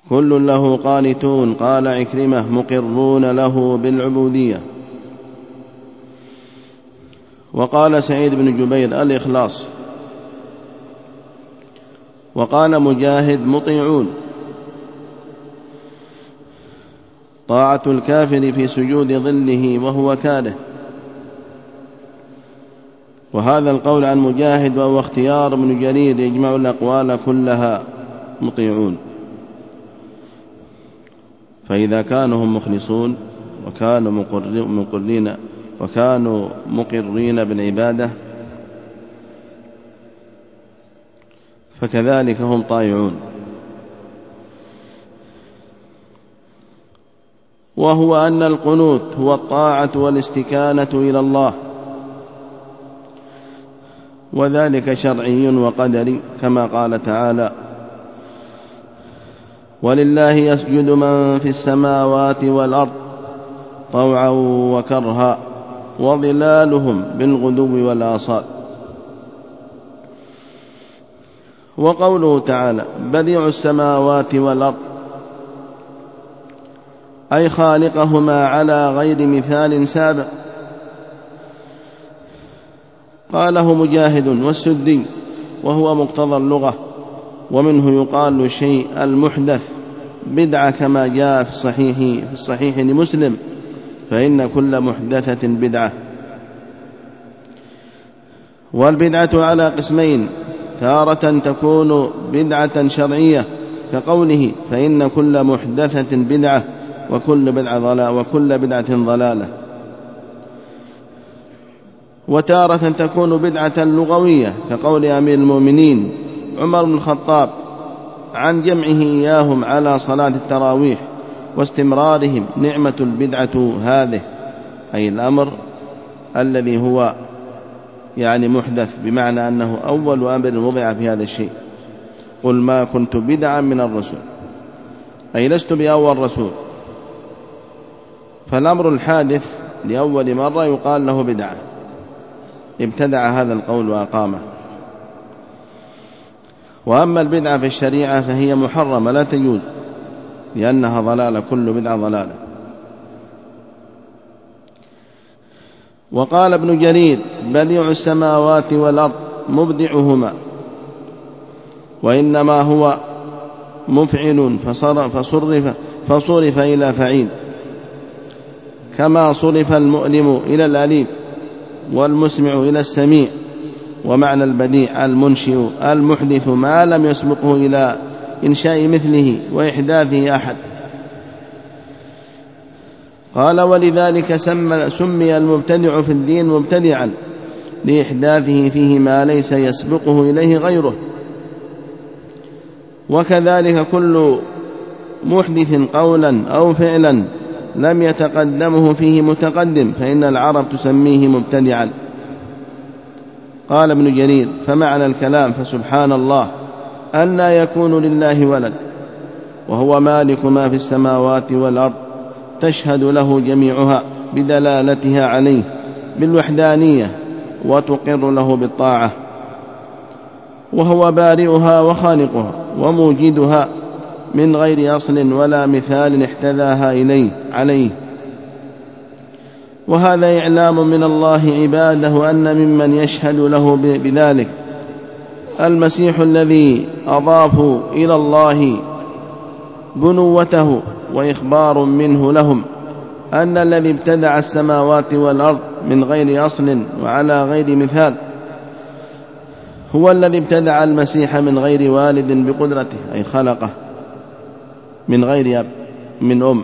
كل له قانتون. قال عكرمة: مقرون له بالعبودية. وقال سعيد بن جبير: الإخلاص. وقال مجاهد: مطيعون. طاعة الكافر في سجود ظله وهو كاره. وهذا القول عن مجاهد وهو اختيار ابن جرير يجمع الأقوال كلها: مطيعون. فإذا كانوا هم مخلصون وكانوا مقرين بالعبادة فكذلك هم طائعون. وهو أن القنوت هو الطاعة والاستكانة إلى الله، وذلك شرعي وقدري، كما قال تعالى: ولله يسجد من في السماوات والأرض طوعا وكرها وظلالهم بالغدو والآصال. وقوله تعالى: بديع السماوات والأرض، أي خالقهما على غير مثال سابق. قاله مجاهد والسدي، وهو مقتضى اللغة، ومنه يقال الشيء المحدث بدعة، كما جاء في الصحيح لمسلم: فإن كل محدثة بدعة. والبدعة على قسمين: تارة تكون بدعة شرعية كقوله: فإن كل محدثة بدعة وكل بدعة ضلالة. وتارة تكون بدعة لغوية كقول أمير المؤمنين عمر بن الخطاب عن جمعه إياهم على صلاة التراويح واستمرارهم: نعمة البدعة هذه، أي الأمر الذي هو محدث، بمعنى أنه أول أمر وضع في هذا الشيء. قل ما كنت بدعا من الرسل، أي لست بأول رسول. فالأمر الحادث لأول مرة يقال له بدعة، ابتدع هذا القول وأقامه. وأما البدعة في الشريعة فهي محرمة لا تجوز، لأنها ضلالة، كل بدعة ضلالة. وقال ابن جرير: بديع السماوات والأرض مبدعهما، وإنما هو مفعل فصرف إلى فعيل، كما صرف المؤلم إلى الأليم والمسمع إلى السميع. ومعنى البديع المنشئ المحدث ما لم يسبقه إلى إنشاء مثله وإحداثه أحد. قال: ولذلك سمي المبتدع في الدين مبتدعا، لإحداثه فيه ما ليس يسبقه إليه غيره. وكذلك كل محدث قولا أو فعلا لم يتقدمه فيه متقدم، فإن العرب تسميه مبتدعا. قال ابن جرير: فمعنى الكلام: فسبحان الله أنى يكون لله ولد، وهو مالك ما في السماوات والأرض، تشهد له جميعها بدلالتها عليه بالوحدانية، وتقر له بالطاعة. وهو بارئها وخالقها وموجدها من غير أصل ولا مثال احتذاها عليه. وهذا إعلام من الله عباده أن ممن يشهد له بذلك المسيح الذي أضافوا إلى الله بنوته، وإخبار منه لهم أن الذي ابتدع السماوات والأرض من غير أصل وعلى غير مثال هو الذي ابتدع المسيح من غير والد بقدرته، أي خلقه من غير أب من أم،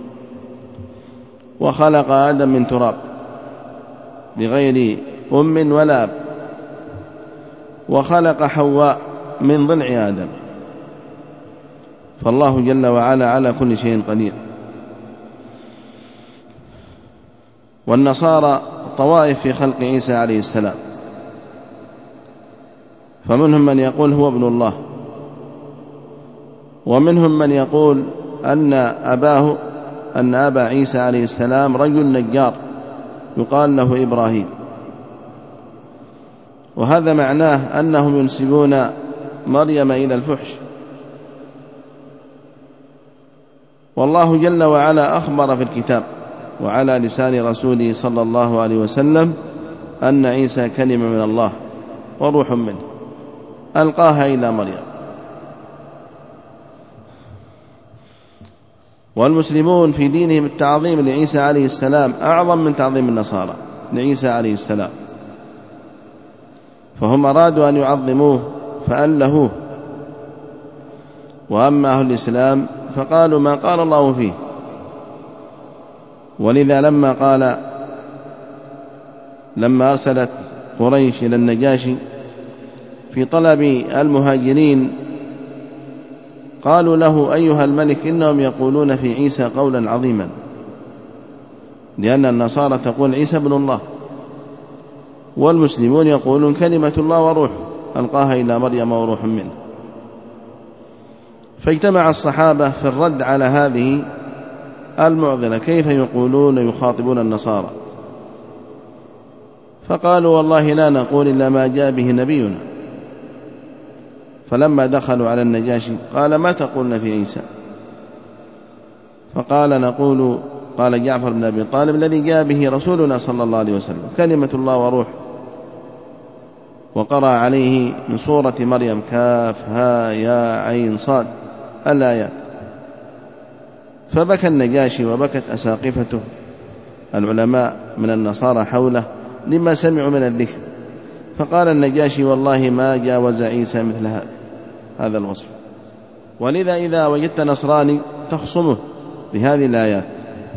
وخلق آدم من تراب بغير أم ولا أب، وخلق حواء من ضلع آدم. فالله جل وعلا على كل شيء قدير. والنصارى طوائف في خلق عيسى عليه السلام، فمنهم من يقول هو ابن الله، ومنهم من يقول أن أبا عيسى عليه السلام رجل نجار يقال له إبراهيم. وهذا معناه أنهم ينسبون مريم إلى الفحش، والله جل وعلا أخبر في الكتاب وعلى لسان رسوله صلى الله عليه وسلم أن عيسى كلمة من الله وروح منه ألقاها إلى مريم. والمسلمون في دينهم التعظيم لعيسى عليه السلام أعظم من تعظيم النصارى لعيسى عليه السلام، فهم أرادوا أن يعظموه فألهوه، وأما أهل الإسلام فقالوا ما قال الله فيه. ولذا لما أرسلت قريش إلى النجاشي في طلب المهاجرين قالوا له أيها الملك إنهم يقولون في عيسى قولا عظيما، لأن النصارى تقول عيسى ابن الله، والمسلمون يقولون كلمة الله وروح ألقاها إلى مريم وروح منه. فاجتمع الصحابة في الرد على هذه المعضلة، كيف يقولون يخاطبون النصارى؟ فقالوا والله لا نقول إلا ما جاء به نبينا. فلما دخلوا على النجاشي قال ما تقولون في عيسى؟ قال جعفر بن أبي طالب الذي جاء به رسولنا صلى الله عليه وسلم كلمة الله وروح، وقرأ عليه من سورة مريم كاف ها يا عين صاد الآيات. فبكى النجاشي وبكت أساقفته العلماء من النصارى حوله لما سمعوا من الذكر. فقال النجاشي والله ما جاوز عيسى مثل هذا الوصف. ولذا إذا وجدت نصراني تخصمه بهذه الآيات،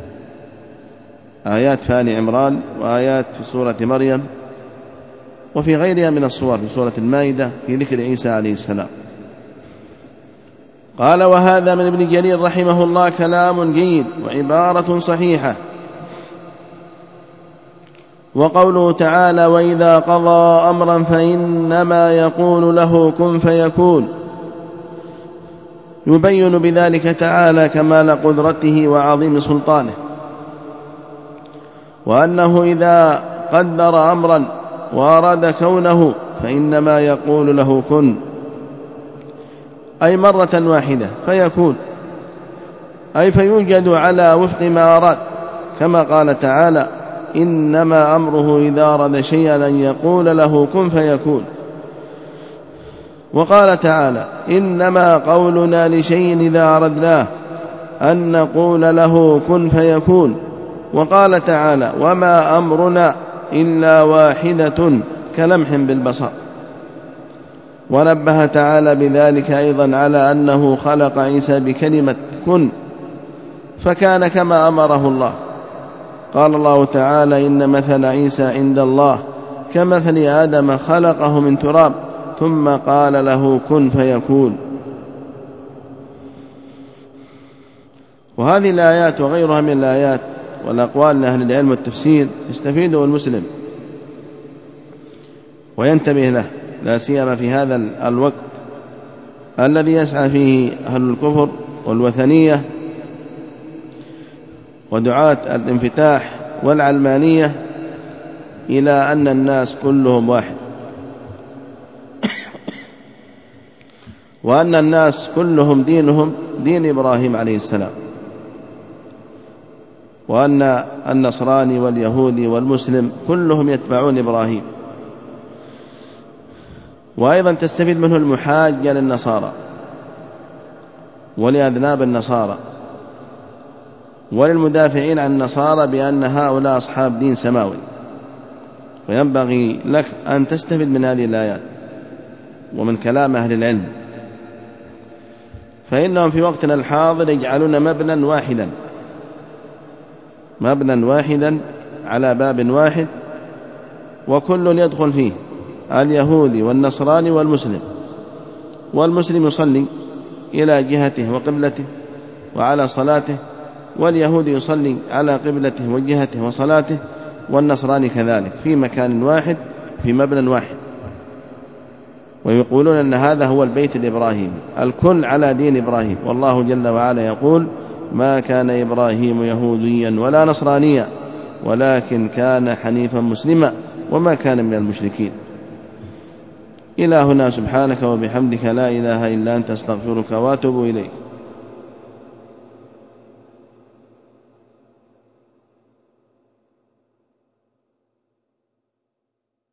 آيات في آل عمران وآيات في سورة مريم وفي غيرها من الصور في سورة المائدة في ذكر عيسى عليه السلام. قال وهذا من ابن جرير رحمه الله كلام جيد وعبارة صحيحة. وقوله تعالى وإذا قضى أمرا فإنما يقول له كن فيكون، يبين بذلك تعالى كمال قدرته وعظيم سلطانه، وأنه إذا قدر أمرا وأراد كونه فإنما يقول له كن، أي مرة واحدة فيكون، أي فيوجد على وفق ما أراد، كما قال تعالى إنما أمره إذا أراد شيئا أن يقول له كن فيكون. وقال تعالى إنما قولنا لشيء إذا أردناه أن نقول له كن فيكون. وقال تعالى وما أمرنا إلا واحدة كلمح بالبصر. ونبه تعالى بذلك أيضا على أنه خلق عيسى بكلمة كن فكان كما أمره الله. قال الله تعالى إن مثل عيسى عند الله كمثل آدم خلقه من تراب ثم قال له كن فيكون. وهذه الآيات وغيرها من الآيات والأقوال لأهل العلم والتفسير يستفيده المسلم وينتبه له، لا سيما في هذا الوقت الذي يسعى فيه أهل الكفر والوثنية ودعاة الانفتاح والعلمانية إلى أن الناس كلهم واحد، وأن الناس كلهم دينهم دين إبراهيم عليه السلام، وأن النصراني واليهودي والمسلم كلهم يتبعون إبراهيم. وأيضا تستفيد منه المحاجة للنصارى ولأذناب النصارى وللمدافعين عن النصارى بأن هؤلاء أصحاب دين سماوي. وينبغي لك أن تستفيد من هذه الآيات ومن كلام أهل العلم، فإنهم في وقتنا الحاضر يجعلون مبنى واحدا على باب واحد، وكل يدخل فيه اليهودي والنصراني والمسلم. والمسلم يصلي إلى جهته وقبلته وعلى صلاته، واليهودي يصلي على قبلته وجهته وصلاته، والنصراني كذلك في مكان واحد في مبنى واحد. ويقولون أن هذا هو البيت الإبراهيمي، الكل على دين إبراهيم. والله جل وعلا يقول ما كان إبراهيم يهوديا ولا نصرانيا ولكن كان حنيفا مسلما وما كان من المشركين. إلى هنا سبحانك وبحمدك لا إله إلا أنت أستغفرك وأتوب إليك.